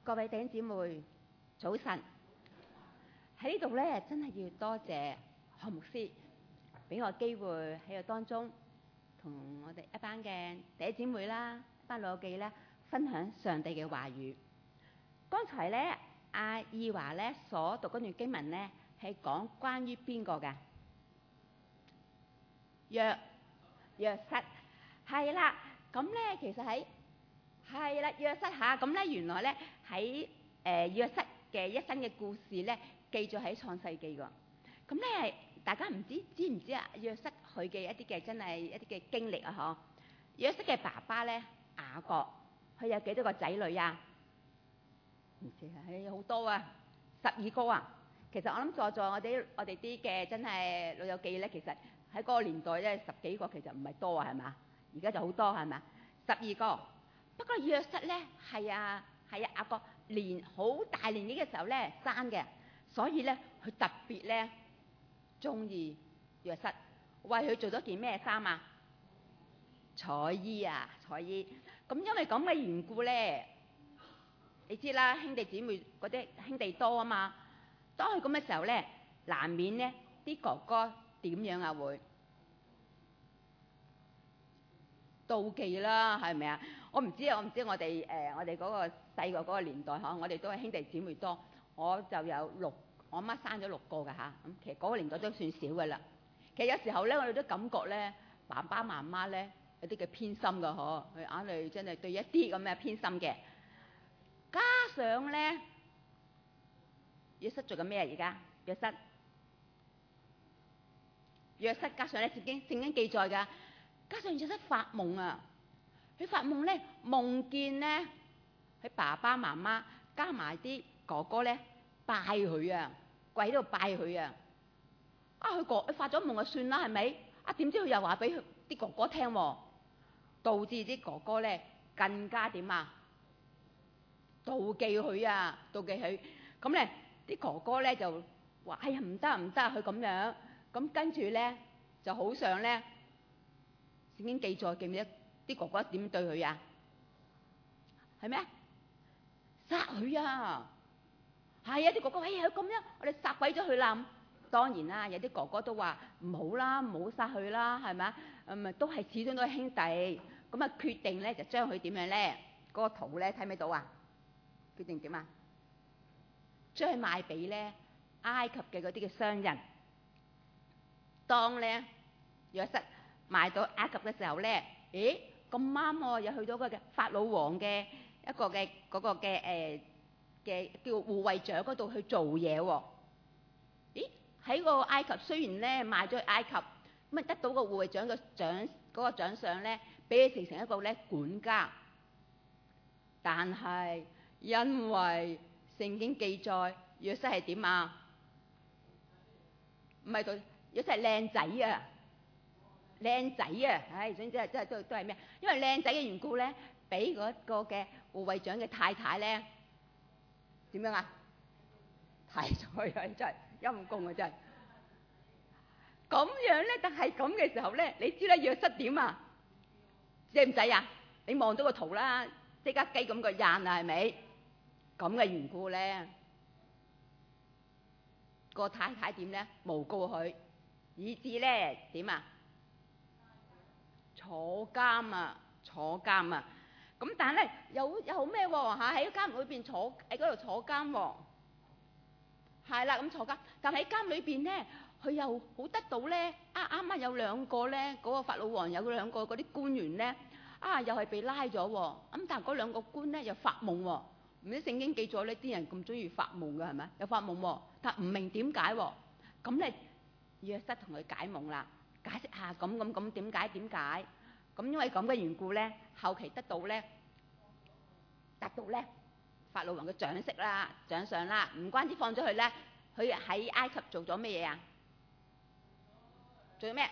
各位弟兄姊妹，早晨！喺呢度咧，真係要多謝何牧師俾我機會喺度當中同我哋一班嘅弟兄姊妹啦、一班老友記咧分享上帝嘅話語。剛才咧，阿義華咧所讀嗰段經文咧係講關於邊個㗎？約瑟係啦。咁咧其實係啦，約瑟嚇咁咧，原來咧喺約瑟嘅一生嘅故事咧，記咗喺創世記㗎。咁咧，大家知唔知啊？約瑟佢嘅一啲嘅真係一啲嘅經歷啊，嗬！約瑟嘅爸爸咧雅各，佢有幾多個仔女啊？唔知啊，好多啊，12個啊！其實我諗在座我哋啲嘅真係老友記咧，其實喺嗰個年代咧10幾個其實唔係多啊，係嘛？而家就好多係咪？12個。不過約瑟咧係雅各好大年紀嘅時候咧生嘅，所以咧佢特別咧中意約瑟，為佢做咗件咩衫啊？彩衣啊，彩衣。咁因為咁嘅緣故咧，你知啦，兄弟姊妹嗰啲兄弟多啊嘛。當佢咁嘅時候咧，難免咧啲哥哥點樣啊？會妒忌啦，係咪啊？我唔知我哋嗰個細個嗰個年代嗬，我哋都係兄弟姊妹多，我就有我媽生咗6個㗎嚇。咁其實嗰個年代都算少㗎啦。其實有時候咧，我哋都感覺咧，爸爸媽媽咧有啲嘅偏心㗎嗬，佢硬係真係對一啲咁嘅偏心嘅。加上咧，約瑟做緊咩啊？而家約瑟加上咧，聖經記載㗎。加上約瑟發夢啊，佢發夢咧，夢見咧佢爸爸媽媽加埋啲哥哥咧拜佢啊，跪喺度拜佢啊。佢發咗夢就算啦，係咪？點知佢又話俾佢啲哥哥聽喎，導致啲哥哥咧更加點啊？妒忌佢啊，妒忌佢。咁咧啲哥哥咧就話：哎呀，唔得，佢咁樣。咁跟住咧就好想咧。聖經記載記唔記得啲哥哥點對佢啊？係咩？殺佢啊！係啊！啲哥哥，哎呀咁樣，我哋殺鬼咗佢啦！當然啦，有啲哥哥都話唔好啦，唔好殺佢啦，係咪啊？都係始終都係兄弟，咁啊決定咧就將佢點樣咧？嗰個圖咧睇唔睇到啊？決定點啊？將佢賣俾咧埃及嘅嗰啲嘅商人。當咧約瑟賣到埃及嘅時候咧，咁啱喎，又去到個嘅法老王嘅一個嘅嗰個嘅叫護衛長嗰度去做嘢喎。喺個埃及雖然咧賣咗去埃及，咁啊得到個護衛長嘅獎嗰個獎賞咧，俾佢成一個咧管家。但係因為聖經記載約瑟係點啊？唔係對，約瑟係靚仔啊！靚仔啊！總之係都係咩？因為靚仔嘅緣故咧，俾嗰個嘅護衛長嘅太太咧點樣啊？睇咗啊！真係陰公啊！真係咁樣咧，但係咁嘅時候咧，你知啦，約瑟點啊？使唔使啊？你望到個圖啦，即刻雞咁個印啊，係咪？咁嘅緣故咧，個太太點咧？誣告佢，以致咧點啊？坐監啊！咁但係咧有咩喎嚇？喺監裏邊喺嗰度坐監喎。係啦，咁坐監，但係喺監裏邊咧，佢又好得到咧。啱有2個咧，嗰個法老王有2個嗰啲官員咧，又係被拉咗喎。咁但係嗰2個官咧又發夢喎。唔知聖經記載呢啲人咁中意發夢㗎係咪？有發夢喎，但唔明點解喎。咁咧約瑟同佢解夢啦。解釋下咁點解？咁因為咁嘅緣故咧，後期得到咧法老王嘅獎賞啦。唔關之放咗佢咧，佢喺埃及做咗咩嘢啊？做咗咩？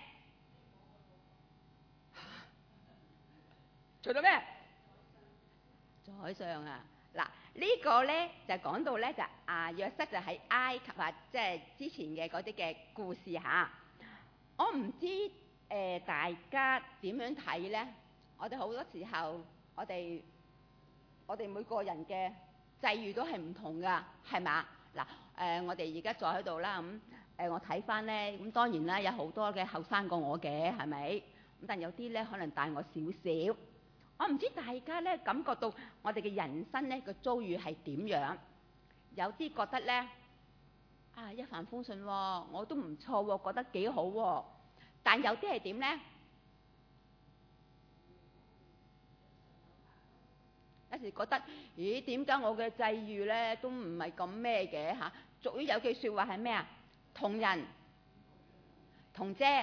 做咗咩？宰相啊！嗱，呢個咧就講到咧就約瑟就喺埃及啊，即係之前嘅嗰啲嘅故事嚇。我唔知大家點樣睇咧？我哋好多時候，我哋每個人嘅際遇都係唔同噶，係咪？嗱，我哋而家坐喺度啦，咁我睇翻咧，咁當然啦，有好多嘅後生過我嘅，係咪？咁但有啲咧可能大我少少。我唔知大家咧感覺到我哋嘅人生咧個遭遇係點樣？有啲覺得咧一帆風順喎，我都唔錯喎，覺得幾好喎。但有啲係點咧？有時覺得，咦？點解我嘅際遇咧都唔係咁咩嘅嚇？俗語有句説話係咩啊？同人同遮。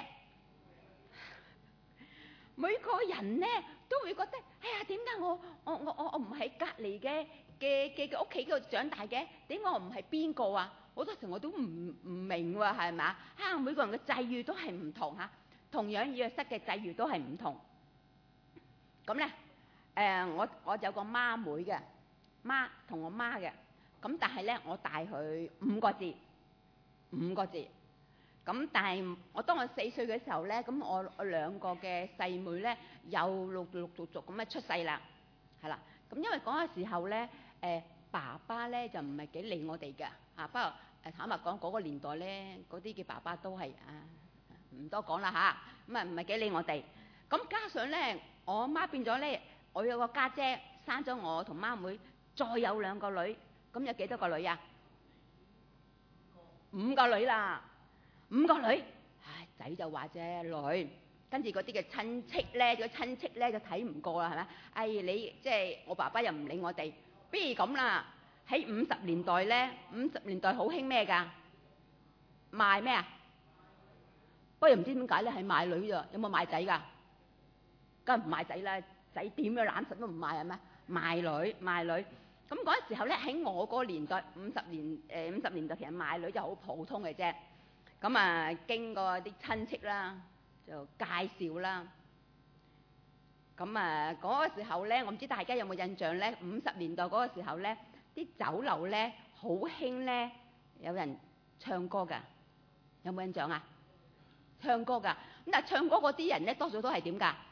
每個人咧都會覺得，哎呀，點解我唔喺隔離嘅屋企嗰度長大嘅？點解我唔係邊個啊？好多時我都唔明喎，係咪？每個人嘅際遇都係唔同嚇，同樣約瑟嘅際遇都係唔同。咁咧，我有個媽妹嘅，同我媽嘅，咁但係咧我大佢5個字。咁但係當我4歲嘅時候咧，咁我2個嘅細妹咧又陸續咁樣出世啦，係啦。咁因為嗰個時候咧，爸爸咧就唔係幾理我哋嘅嚇。不過坦白講，嗰個年代咧，嗰啲嘅爸爸都係唔多講啦嚇。咁唔係幾理我哋。咁加上咧，我媽變咗咧，我有個家姐生咗我同媽妹，再有2個女，咁有幾多個女啊？5個女啦。5個女，仔就話啫女，跟住嗰啲嘅親戚咧，就睇唔過啦，係咪？你即係我爸爸又唔理我哋，不如咁啦。喺50年代咧，50年代好興咩㗎？賣咩啊？不過又唔知點解咧，係賣女咋？有冇賣仔㗎？梗係唔賣仔啦，仔點樣攬實都唔賣係咩？賣女。咁嗰陣時候咧，喺我嗰個年代50年代其實賣女就好普通嘅啫。咁經過啲親戚啦，就介紹啦。咁嗰個時候咧，我唔知大家有冇印象咧？50年代嗰個時候咧，啲酒樓咧好興咧，有人唱歌㗎，有冇印象啊？唱歌㗎，咁但係唱歌嗰啲人咧，多數都係點㗎？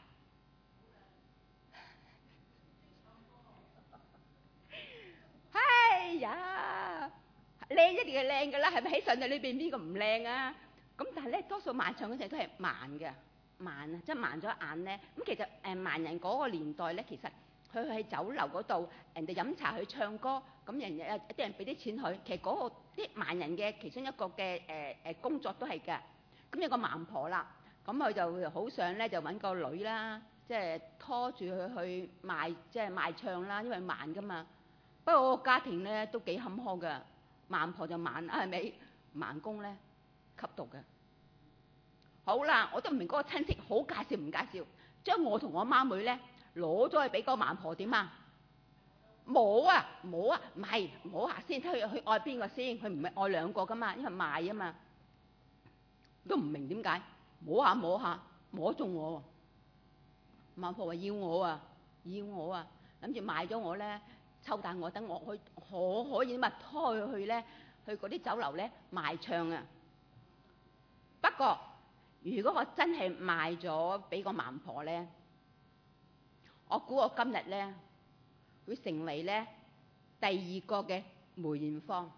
哎呀！靚一定係靚㗎啦，係咪？喺上帝裏邊邊個唔靚啊？咁但係咧，多數賣唱嗰陣都係盲嘅，即係盲咗眼咧。咁其實盲人嗰個年代咧，其實佢喺酒樓嗰度，人哋飲茶去唱歌，咁人有啲人俾啲錢佢。其實嗰個啲盲人嘅其中一個嘅工作都係㗎。咁有個盲婆啦，咁佢就好想咧就揾個女啦，即係拖住佢去賣，即係賣唱啦，因為盲㗎嘛。不過個家庭咧都幾坎坷㗎。盲婆就盲啦，係咪？盲公咧吸毒嘅。好啦，我都唔明嗰個親戚好介紹唔介紹，將我同我媽妹咧攞咗去俾嗰個盲婆點啊？冇啊，唔係摸下先，睇佢愛邊個先，佢唔係愛2個噶嘛，因為賣啊嘛。都唔明點解摸下摸中我。盲婆話要我啊，諗住賣咗我咧。抽大我，等我去可以拖佢去咧，去嗰啲酒樓咧賣唱啊。不過如果我真係賣咗俾個盲婆咧，我估我今日咧會成為咧第2個嘅梅艷芳。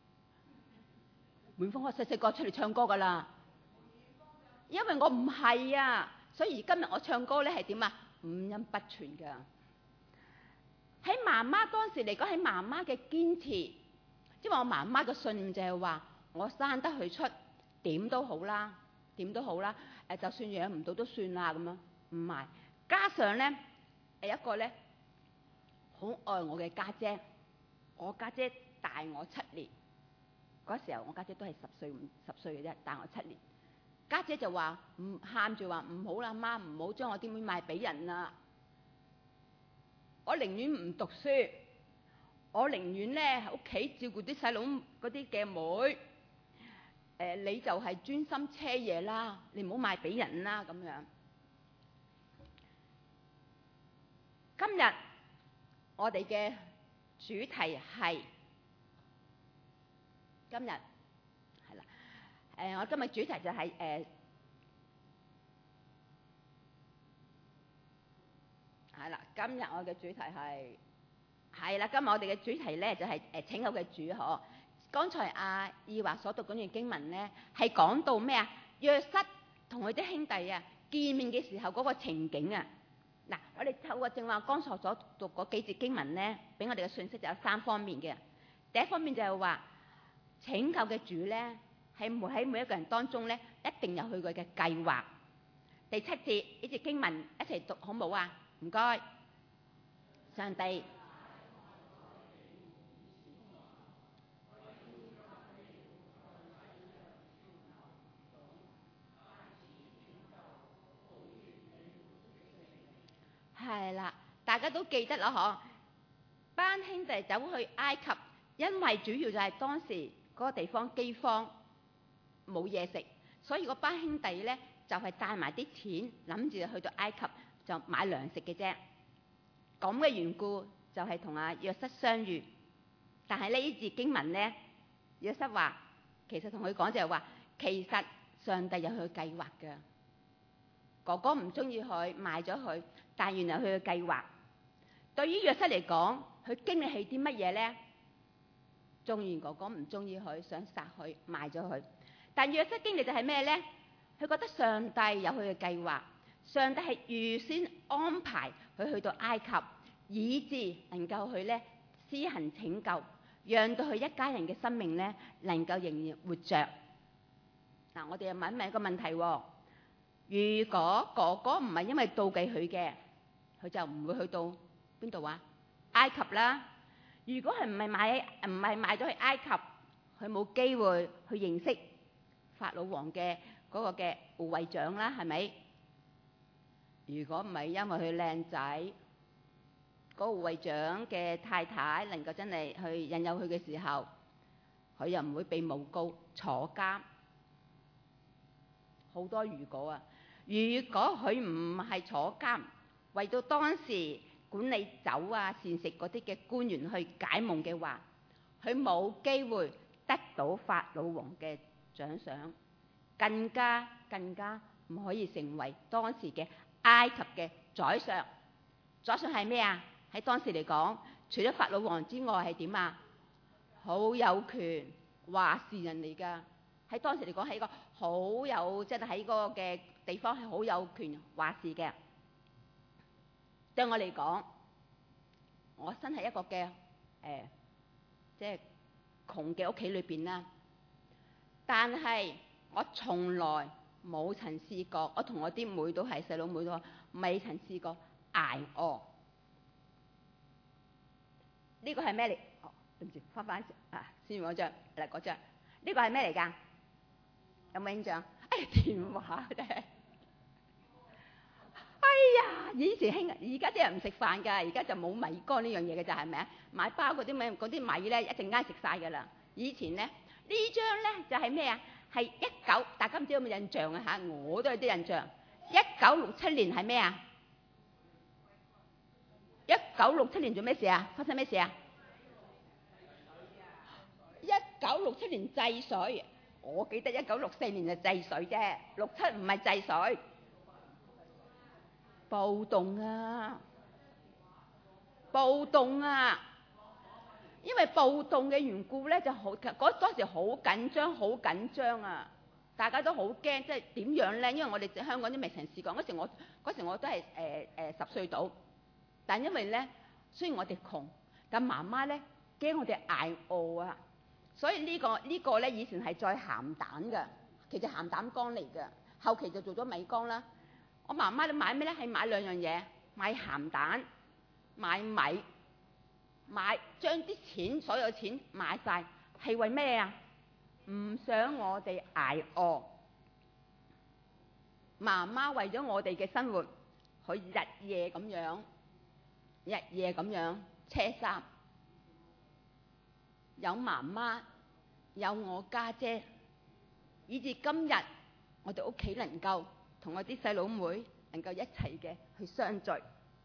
梅艷芳我細個出嚟唱歌噶啦，因為我唔係啊，所以今日我唱歌咧係點啊？五音不全噶。喺媽媽當時嚟講，喺媽媽嘅堅持，即係我媽媽嘅信念就係話，我生得佢出點都好啦，就算養唔到都算啦咁樣。唔係，加上咧一個咧好愛我嘅家姐，我家姐大我7年，嗰時候我家姐都係10歲嘅啫，大我7年。家姐就話喊住話唔好啦，媽，唔好將我啲妹賣俾人啦。我寧願唔讀書，我寧願咧喺屋企照顧啲細佬嗰啲嘅妹。你就係專心車嘢啦，你唔好賣俾人啦咁樣。今日我哋嘅主題係係啦，我今日主題就係係啦，今日我嘅主題係係啦，今日我哋嘅主題咧就係拯救嘅主嗬。剛才阿義華所讀嗰段經文咧，係講到咩啊？約瑟同佢啲兄弟啊見面嘅時候嗰個情景啊。嗱，我哋透過正話剛才所讀嗰幾節經文咧，俾我哋嘅信息就有3方面嘅。第一方面就係話拯救嘅主咧，係喺每一個人當中咧，一定有佢嘅計劃。第7節呢節經文一齊讀好冇啊？唔該，上帝。係啦，大家都記得啦嗬。班兄弟走去埃及，因為主要就係當時嗰個地方饑荒，冇嘢食，所以嗰班兄弟咧就係帶埋啲錢，諗住去到埃及就買糧食嘅啫。咁嘅緣故就係同阿約瑟相遇。但係呢節經文咧，約瑟話其實同佢講就係話，其實上帝有佢嘅計劃㗎。哥哥唔中意佢，賣咗佢，但原來佢嘅計劃。對於約瑟嚟講，佢經歷係啲乜嘢咧？縱然哥哥唔中意佢，想殺佢，賣咗佢，但約瑟經歷就係咩咧？佢覺得上帝有佢嘅計劃，上帝係預先安排佢去到埃及，以致能夠去咧施行拯救，讓到佢一家人嘅生命咧能夠仍然活着。嗱，我哋又問一個問題喎。如果哥哥唔係因為妒忌佢嘅，佢就唔會去到邊度啊？埃及啦。如果係唔係買咗去埃及，佢冇機會去認識法老王嘅嗰個嘅護衛長啦，係咪？如果唔係因為佢靚仔，嗰個護衛長嘅太太能夠真係去引誘佢嘅時候，佢又唔會被誣告坐監。好多如果啊！如果佢唔係坐監，為到當時管理酒啊膳食嗰啲嘅官員去解夢嘅話，佢冇機會得到法老王嘅獎賞，更加唔可以成為當時嘅埃及嘅宰相。宰相係咩啊？喺當時嚟講，除咗法老王之外係點啊？好有權話事人嚟㗎。喺當時嚟講係一個好有，即係喺嗰個嘅地方係好有權話事嘅。對我嚟講，我身喺一個嘅即係窮嘅屋企裏邊啦。但係我從來冇曾試過，我同我啲妹都係細佬妹都未曾試過捱餓。呢個係咩嚟？對唔住，翻啊！先嗰張嗱，嗰張呢個係咩嚟㗎？有冇印象？哎呀，電話啫！哎呀，以前興，而家啲人唔食飯㗎，而家就冇米乾呢樣嘢嘅咋，係咪啊？買包嗰啲米咧，一陣間食晒㗎啦。以前咧呢張咧就係咩啊？係大家唔知有冇印象啊嚇？我都有啲印象。1967年係咩啊？1967年做咩事啊？發生咩事啊？1967年制水。我記得1964年就制水啫，67唔係制水，暴動啊！因為暴動嘅緣故咧，就好當時好緊張啊！大家都好驚，即係點樣咧？因為我哋香港都未曾試過。嗰時我都係10歲到，但因為咧，雖然我哋窮，但媽媽咧驚我哋捱餓啊！所以呢個咧以前係載鹹蛋嘅，其實鹹蛋乾嚟嘅，後期就做咗米乾啦。我媽媽你買咩咧？係買2樣嘢，買鹹蛋，買米，將啲錢所有錢買晒，係為咩啊？唔想我哋捱餓。媽媽為咗我哋嘅生活，佢日夜咁樣車衫。有媽媽，有我家姐，以至今日我哋屋企能夠同我啲細佬妹能夠一齊嘅去相聚。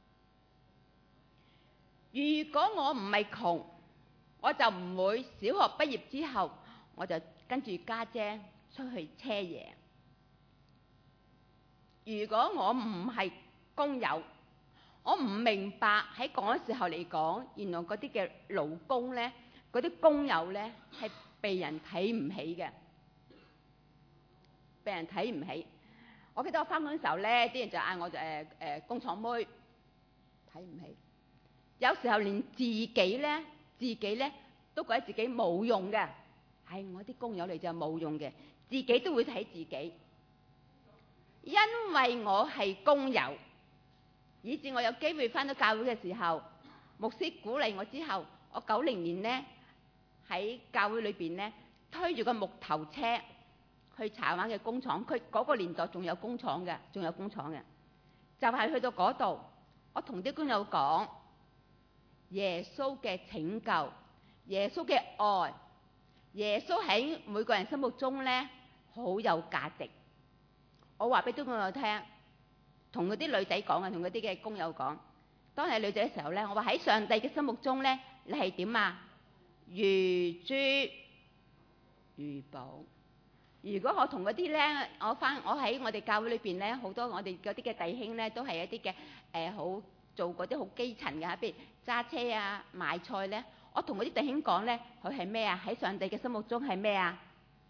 如果我唔係窮，我就唔會小學畢業之後我就跟住家姐出去車嘢。如果我唔係工友， 我唔明白喺嗰時候嚟講，原來嗰啲嘅勞工咧，嗰啲工友咧係被人睇唔起嘅，被人睇唔起。我記得我翻工嘅時候咧，啲人就嗌我工廠妹，睇唔起。有時候連自己咧都覺得自己冇用嘅，係我啲工友嚟就冇用嘅，自己都會睇自己。因為我係工友，以至我有機會翻到教會嘅時候，牧師鼓勵我之後，我90年呢喺教會裏邊呢推住個木頭車去柴灣嘅工廠，佢嗰個年代仲有工廠嘅，就係去到嗰度，我同啲工友講耶穌嘅拯救，耶穌嘅愛，耶穌喺每個人心目中呢好有價值。我話俾啲工友聽，同嗰啲女仔講啊，同嗰啲嘅工友講，當你係女仔嘅時候呢，我話喺上帝嘅心目中呢，你係點啊？如珠如寶。如果我同嗰啲呢，我喺我哋教會裏邊呢，好多我哋嗰啲嘅弟兄呢，都係一啲嘅好做嗰啲好基層嘅，譬如揸車啊、買菜呢。我同嗰啲弟兄講呢，佢係咩啊？喺上帝嘅心目中係咩啊？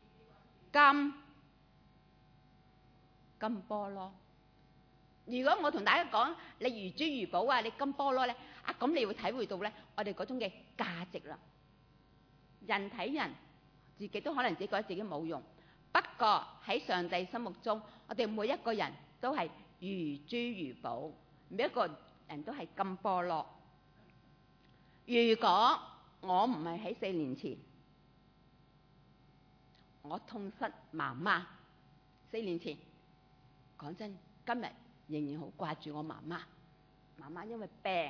金菠蘿。如果我同大家講你如珠如寶啊，你金菠蘿呢，咁你會體會到呢，我哋嗰種嘅價值啦。人睇人，自己都可能自己覺得自己冇用，不過喺上帝心目中，我哋每一個人都係如珠如寶，每一個人都係金菠蘿。如果我唔係喺4年前，我痛失媽媽，4年前，講真，今日仍然好掛住我媽媽。媽媽因為病，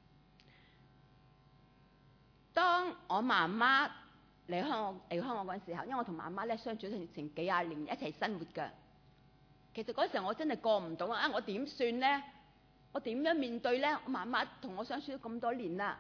當我媽媽離開我嗰陣時候，因為我同媽媽咧相處成幾廿年，一齊生活㗎。其實嗰時候我真係過唔到啊！我點算呢？我點樣面對呢？我媽媽同我相處咗咁多年啦，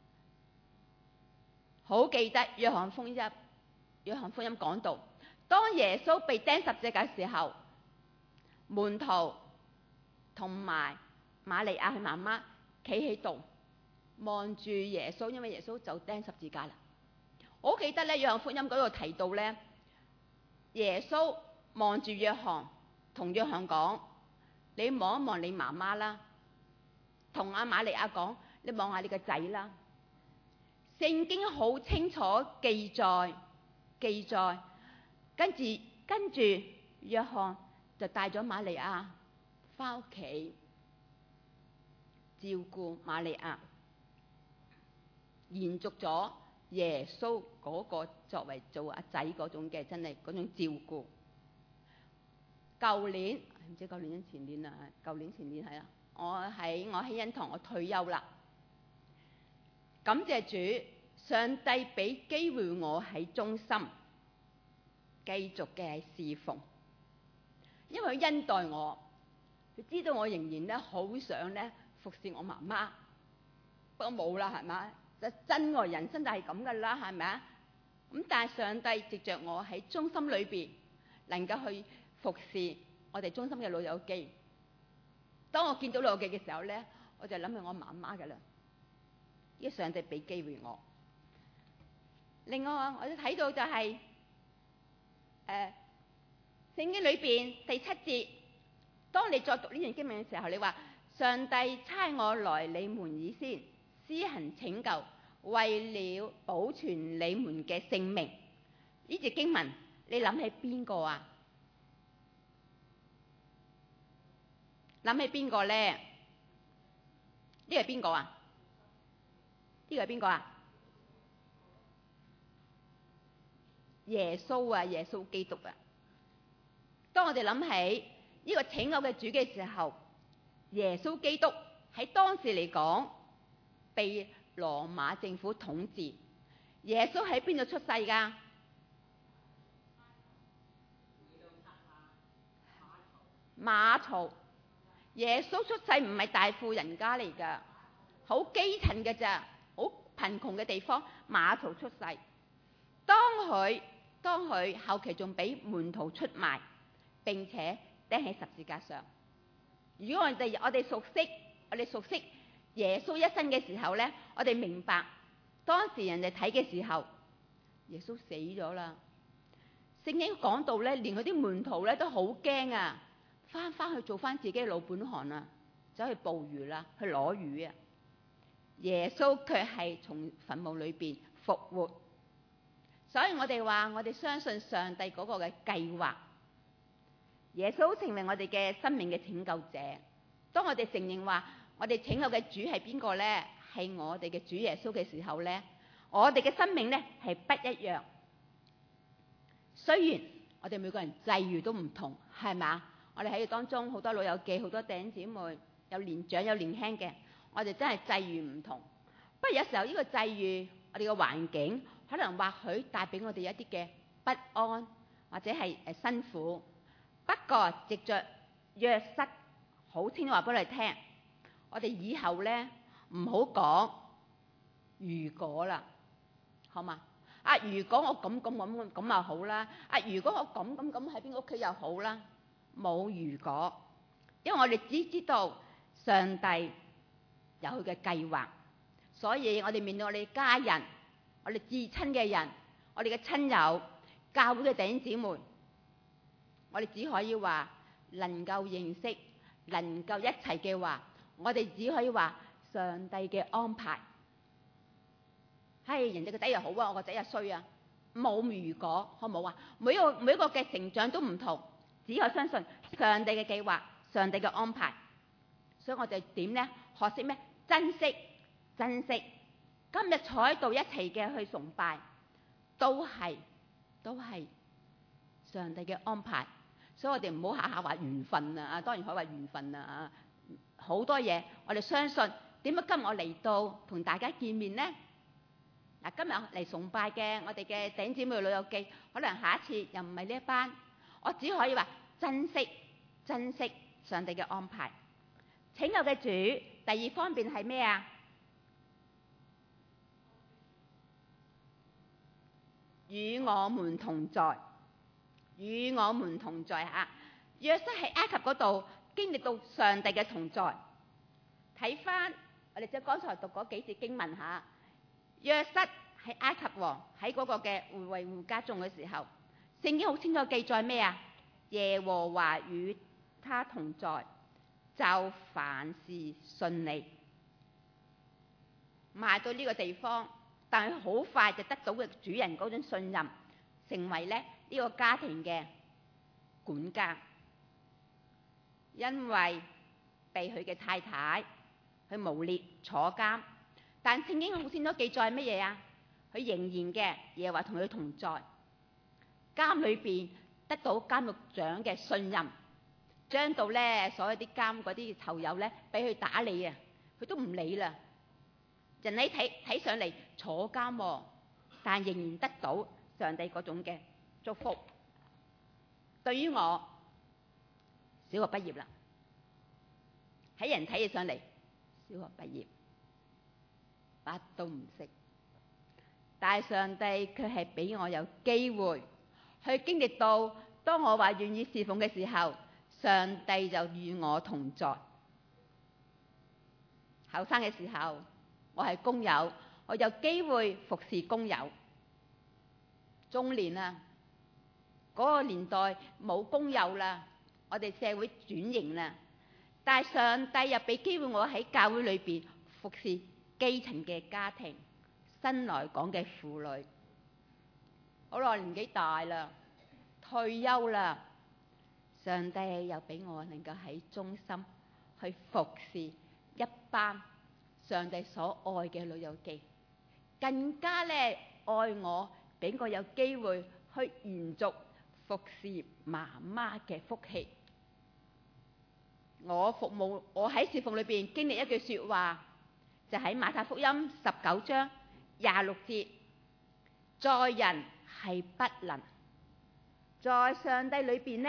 好記得約翰福音講到，當耶穌被釘十字架嘅時候，門徒同埋瑪利亞佢媽媽企喺度望住耶穌，因為耶穌就釘十字架啦。我好記得咧，約翰福音嗰度提到咧，耶穌望住約翰，同約翰講：你望一望你媽媽啦。同阿瑪利亞講：你望下你個仔啦。聖經好清楚記載，跟住約翰就帶咗瑪利亞翻屋企照顧瑪利亞，延續咗耶穌嗰個作為做阿仔嗰種嘅真係嗰種照顧。舊年唔知舊年前年啦，舊年前年係啦，我喺希恩堂我退休啦。感謝主，上帝俾機會我喺中心繼續嘅侍奉，因為佢恩待我，佢知道我仍然咧好想咧服侍我媽媽，不過冇啦，係咪？真愛人生就係咁噶啦，係咪啊？咁但係上帝藉着我喺中心裏邊能夠去服侍我哋中心嘅老友記。當我見到老友記嘅時候咧，我就諗起我媽媽噶啦。呢個上帝俾機會我。另外我都睇到就係聖經裏邊第7節，當你再讀呢段經文嘅時候，你話上帝差我來你們以先，施行拯救，為了保存你們嘅性命。呢節經文你諗起邊個啊？諗起邊個咧？呢個係邊個啊？呢個係邊個啊？耶穌啊，耶穌基督啊！當我哋諗起呢個拯救嘅主嘅時候，耶穌基督喺當時嚟講被羅馬政府統治。耶穌喺邊度出世㗎？馬槽。耶穌出世唔係大富人家嚟㗎，好基層嘅咋，好貧窮嘅地方，馬槽出世。當佢後期仲俾門徒出賣，並且釘喺十字架上。如果我哋熟悉我哋熟悉耶穌一生嘅時候咧，我哋明白當時人哋睇嘅時候，耶穌死咗啦。聖經講到咧，連嗰啲門徒咧都好驚啊，翻去做翻自己嘅老本行啊，走去捕魚啦，去攞魚啊。耶穌卻係從墳墓裏邊復活，所以我哋話我哋相信上帝嗰個嘅計劃。耶穌成為我哋嘅生命嘅拯救者。當我哋承認話我哋拯救嘅主係邊個呢？係我哋嘅主耶穌嘅時候呢，我哋嘅生命呢係不一樣。雖然我哋每個人際遇都唔同，係咪？我哋喺當中好多老友記，好多弟兄姊妹，有年長有年輕嘅，我哋真係際遇唔同。不過有時候呢個際遇，我哋嘅環境可能或許帶俾我哋一啲嘅不安，或者係辛苦。不過藉着約瑟好清楚話俾你聽，我哋以後咧唔好講如果啦，好嘛？如果我咁又好啦。如果我咁喺邊個屋企又好啦。冇如果，因為我哋只知道上帝有佢嘅計劃，所以我哋面對我哋家人、我哋至親嘅人、我哋嘅親友、教會嘅弟兄姊妹，我哋只可以話能夠認識、能夠一齊嘅話，我哋只可以話上帝嘅安排。人哋個仔又好啊，我個仔又衰啊，冇如果，好唔好啊？每一個嘅成長都唔同，只可相信上帝嘅計劃、上帝嘅安排。所以我哋點呢？學識咩？珍惜。今日坐喺度一齊嘅去崇拜，都係上帝嘅安排。所以我哋唔好下下話緣分啊！當然可以話緣分啊！好多嘢我哋相信。點解今日我嚟到同大家見面呢？今日嚟崇拜嘅我哋嘅弟兄姊妹老友記，可能下一次又唔係呢一班。我只可以話珍惜上帝嘅安排。拯救嘅主，第二方面係咩啊？與我們同在嚇。約瑟喺埃及嗰度經歷到上帝嘅同在。睇翻我哋即係剛才讀嗰幾節經文嚇。約瑟喺埃及王喺嗰個嘅護衛家中嘅時候，聖經好清楚記載咩啊？耶和華與他同在，就凡事順利。賣到呢個地方，但係好快就得到嘅主人嗰種信任，成為咧呢個家庭嘅管家。因為被佢嘅太太去誣衊坐監，但聖經好清楚記載乜嘢啊？佢仍然嘅耶和華同佢同在，監裏邊得到監獄長嘅信任，將到咧所有啲監嗰啲囚友咧俾佢打理啊，佢都唔理啦。人哋睇上嚟坐監，但仍然得到上帝嗰種嘅祝福。對於我小學畢業啦，喺人睇起上嚟小學畢業乜都唔識，但係上帝卻係俾我有機會去經歷到，當我話願意侍奉嘅時候，上帝就與我同在。後生嘅時候我係工友，我有機會服侍工友。中年啊，嗰個年代冇工友啦，我哋社會轉型啦，但係上帝又俾機會我喺教會裏邊服侍基層嘅家庭、新來港嘅婦女。好啦，年紀大啦，退休啦，上帝又俾我能夠喺中心去服侍一班上帝所愛嘅老友記，更加咧愛我，俾我有機會去延續服侍媽媽嘅福氣。我喺侍奉裏邊經歷一句說話，就喺馬太福音19章26節，在人係不能，在上帝裏邊呢，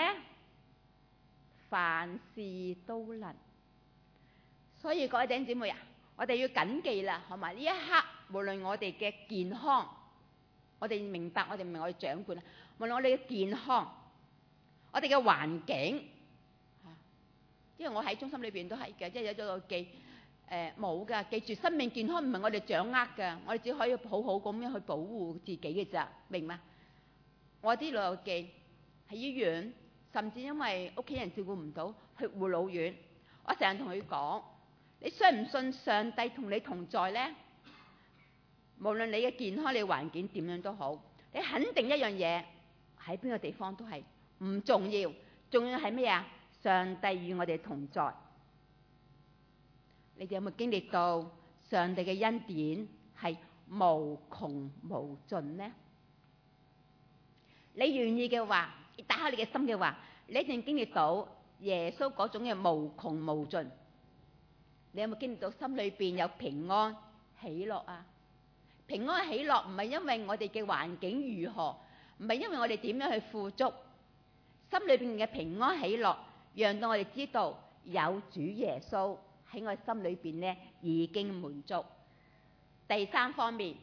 凡事都能。所以各位弟兄姊妹啊，我哋要謹記啦，好埋呢一刻，無論我哋嘅健康，我哋明白，我哋唔係我哋長官啊，無論我哋嘅健康，我哋嘅環境，因為我喺中心裏邊都係嘅，即係有咗個記， 冇㗎。記住，生命健康唔係我哋掌握㗎，我哋只可以好好咁樣去保護自己嘅咋，明嗎？我啲老友記喺醫院，甚至因為屋企人照顧唔到，去護老院。我成日同佢講：你信唔信上帝同你同在呢？無論你嘅健康、你嘅環境點樣都好，你肯定一樣嘢，喺邊個地方都係唔重要，重要係咩啊？上帝與我哋同在。你哋有冇經歷到上帝嘅恩典係無窮無盡呢？你願意嘅話，你打開你嘅心嘅話，你一定經歷到耶穌嗰種嘅無窮無盡。你有冇經歷到心裏邊有平安喜樂啊？平安喜樂唔係因為我哋嘅環境如何，唔係因為我哋點樣去富足，心裏邊嘅平安喜樂，讓到我哋知道有主耶穌喺我哋心裏邊呢已經滿足。第三方面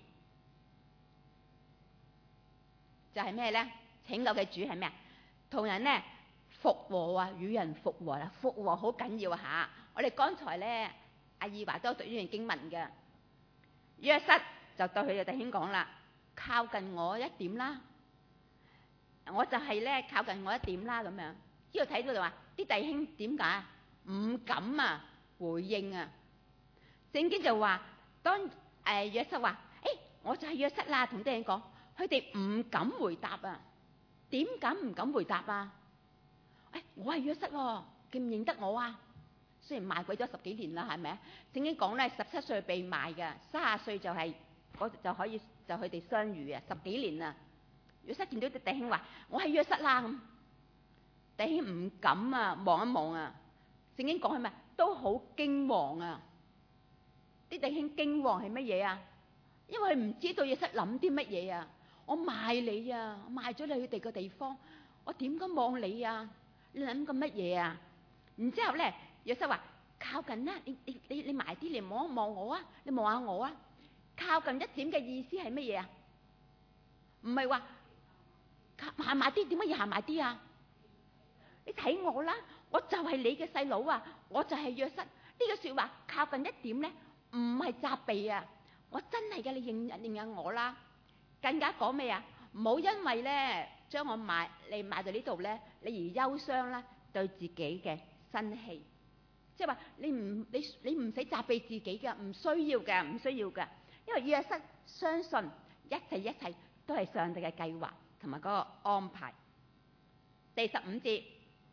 就係咩呢？拯救嘅主係咩啊？同人呢復和啊，與人復和啦，復和好緊要嚇。我哋剛才呢，阿義華都讀呢段經文嘅，約瑟就對佢嘅弟兄講啦：靠近我一點啦，我就係呢靠近我一點啦咁樣。呢度睇到就話啲弟兄點解唔敢啊回應啊？聖經就話當約瑟話：我就係約瑟啦，同弟兄講，佢哋唔敢回答啊。點解唔敢回答啊？我係約瑟喎，記唔認得我啊？雖然賣鬼咗10幾年啦，係咪啊？聖經講咧17歲被賣嘅，30歲就係就可以就佢哋相遇啊，10幾年啊。約瑟見到啲弟兄話：我係約瑟啦咁，弟兄唔敢啊，望一望啊。聖經講係咩？都好驚惶啊！啲弟兄驚惶係乜嘢啊？因為佢唔知道約瑟諗啲乜嘢啊！我賣你啊！我賣咗你佢哋個地方，我點敢望你啊？你諗緊乜嘢啊？然之後咧，約瑟話：靠近啦！你埋啲嚟望一望我啊！你望下我啊！靠近一點嘅意思係乜嘢啊？唔係話行埋啲，點解要行埋啲啊？你睇我啦，我就係你嘅細佬啊！我就係約瑟。呢個説話靠近一點咧，唔係責備啊！我真係嘅，你認下我啦。更加講咩啊？唔好因為咧將我賣到呢度咧，你而憂傷啦，對自己嘅生氣。即係話你唔使責備自己嘅，唔需要嘅，唔需要嘅。因為約瑟相信一切都係上帝嘅計劃同埋嗰個安排。第15節，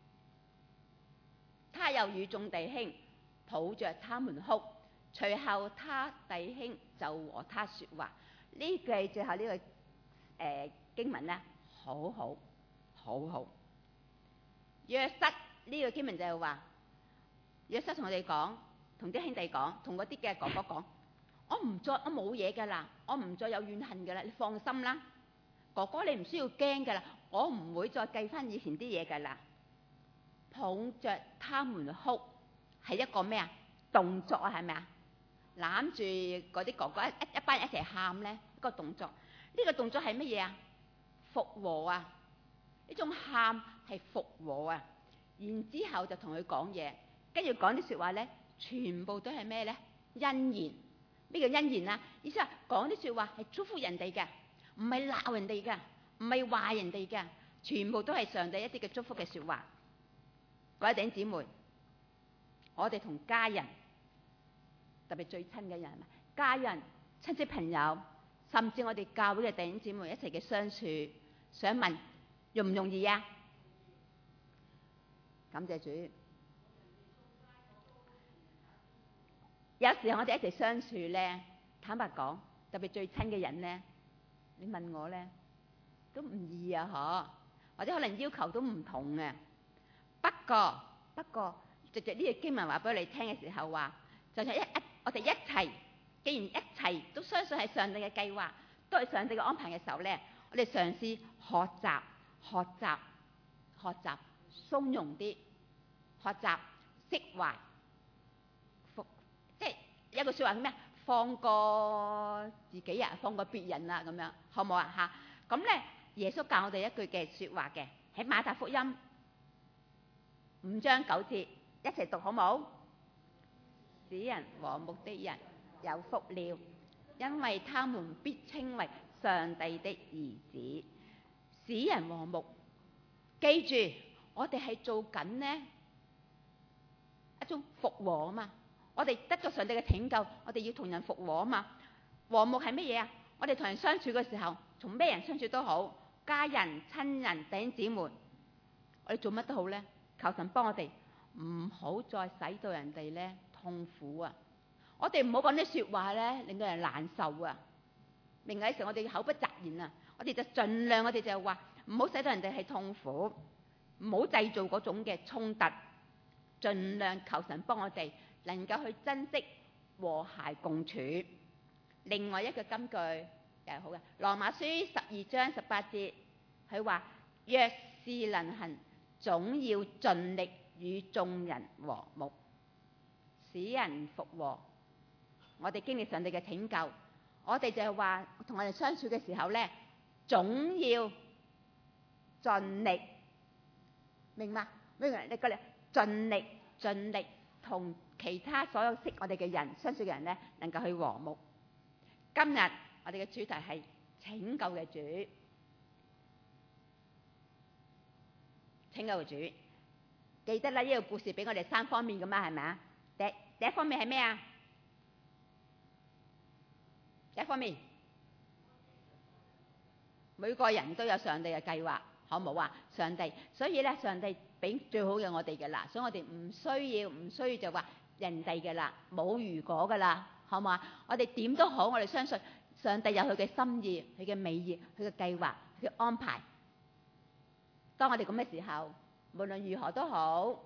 他又與眾弟兄抱着他們哭，隨後他弟兄就和他說話。呢句最後呢個經文咧，好好。約瑟呢個經文就係話，約瑟同我哋講，同啲兄弟講，同嗰啲嘅哥哥講：我冇嘢噶啦，我唔再有怨恨噶啦，你放心啦，哥哥你唔需要驚噶啦，我唔會再計翻以前啲嘢噶啦。抱着他們哭係一個咩啊？動作啊，係咪啊？攬住嗰啲哥哥一班一齊喊咧，一個動作。呢個動作係乜嘢啊？復和啊！呢種喊係復和啊！然之後就同佢講嘢，跟住講啲説話咧，全部都係咩咧？恩言。咩叫恩言啊？意思係講啲説話係祝福人哋嘅，唔係鬧人哋嘅，唔係話人哋嘅，全部都係上帝一啲嘅祝福嘅説話。各位弟兄姊妹，我哋同家人，特別最親嘅人，家人、親戚朋友，甚至我哋教會嘅弟兄姊妹一齊嘅相處，想問容唔容易啊？感謝主。有時候我哋一齊相處咧，坦白講，特別最親嘅人咧，你問我咧都唔易啊，或者可能要求都唔同嘅。不過，藉着呢個經文話俾你聽嘅時候話，就係我哋一齊，既然一齊都相信係上帝嘅計劃，都係上帝嘅安排嘅時候咧，我哋嘗試學習鬆容啲，學習釋懷，即係有句説話係咩？放過自己啊，放過別人啊，咁樣好唔好啊？嚇，咁咧，耶穌教我哋一句嘅説話嘅，喺馬太福音5章9節，一齊讀好冇？ 使人和睦的人有福了，因為他們必稱為上帝的兒子。使人和睦，記住我哋係做緊呢一種復和啊嘛。我哋得咗上帝嘅拯救，我哋要同人復和啊嘛。和睦係乜嘢啊？我哋同人相處嘅時候，同咩人相處都好，家人、親人、弟兄姊妹，我哋做乜都好呢，求神幫我哋唔好再使到人哋呢痛苦啊！我哋唔好講啲說話呢令到人難受啊！明嘅時候我哋口不擇言啊！我哋就盡量，我哋就話唔好使到人哋係痛苦，唔好製造嗰種嘅衝突，盡量求神幫我哋能夠去珍惜和諧共處。另外一個金句又係好嘅，羅馬書12章18節，佢話若是能行，總要盡力與眾人和睦，使人復和。我哋經歷上帝嘅拯救，我哋就係話同我哋相處嘅時候呢，總要盡力，明嘛？明唔明？你個嚟盡力同其他所有識我哋嘅人相處嘅人呢，能夠去和睦。今日我哋嘅主題係拯救嘅主，拯救嘅主。記得啦，呢個故事俾我哋3方面噶嘛，係咪啊？第一方面係咩啊？第一方面，每個人都有上帝嘅計劃，好冇啊？上帝，所以咧，上帝俾最好嘅我哋嘅啦，所以我哋唔需要就話人哋嘅啦，冇如果嘅啦，好嘛？我哋點都好，我哋相信上帝有佢嘅心意、佢嘅美意、佢嘅計劃、佢嘅安排。當我哋咁嘅時候，無論如何都好，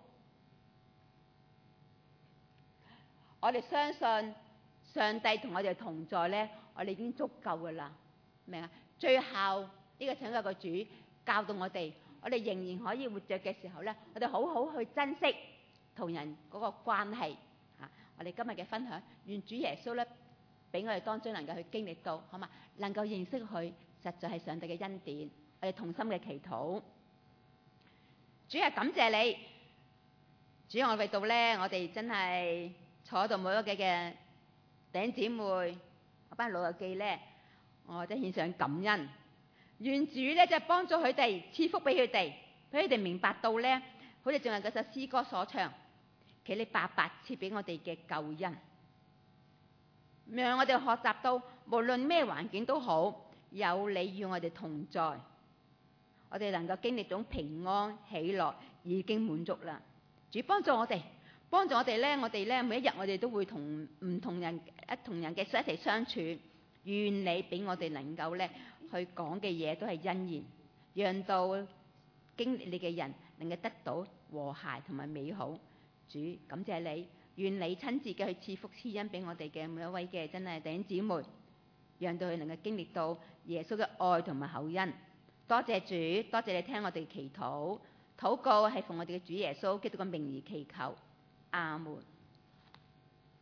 我哋相信上帝同我哋同在咧，我哋已經足夠嘅啦，明啊？最後呢個拯救嘅主教導我哋，我哋仍然可以活着嘅時候咧，我哋好好去珍惜同人嗰個關係嚇。我哋今日嘅分享，願主耶穌咧俾我哋當中能夠去經歷到，好嘛？能夠認識佢，實在係上帝嘅恩典。我哋同心嘅祈禱，主係感謝你，主我為到咧，我哋真係坐喺度每一個嘅弟兄姊妹，嗰班老友記咧，我真獻上感恩。願主咧就幫助佢哋，賜福俾佢哋，俾佢哋明白到咧，好似仲係嗰首詩歌所唱，其你白白賜俾我哋嘅救恩，讓我哋學習到無論咩環境都好，有你與我哋同在，我哋能夠經歷種平安喜樂已經滿足啦。主幫助我哋，幫助我哋咧，我哋咧每一日我哋都會同唔同人嘅一齊相處。願你俾我哋能夠咧去講嘅嘢都係恩言，讓到經歷你嘅人能夠得到和諧同埋美好。主感謝你，願你親自嘅去賜福賜恩俾我哋嘅每一位嘅真係弟兄姊妹，讓到佢能夠經歷到耶穌嘅愛同埋厚恩。多謝主，多謝你聽我哋祈禱，禱告係奉我哋嘅主耶穌基督嘅名而祈求，阿門。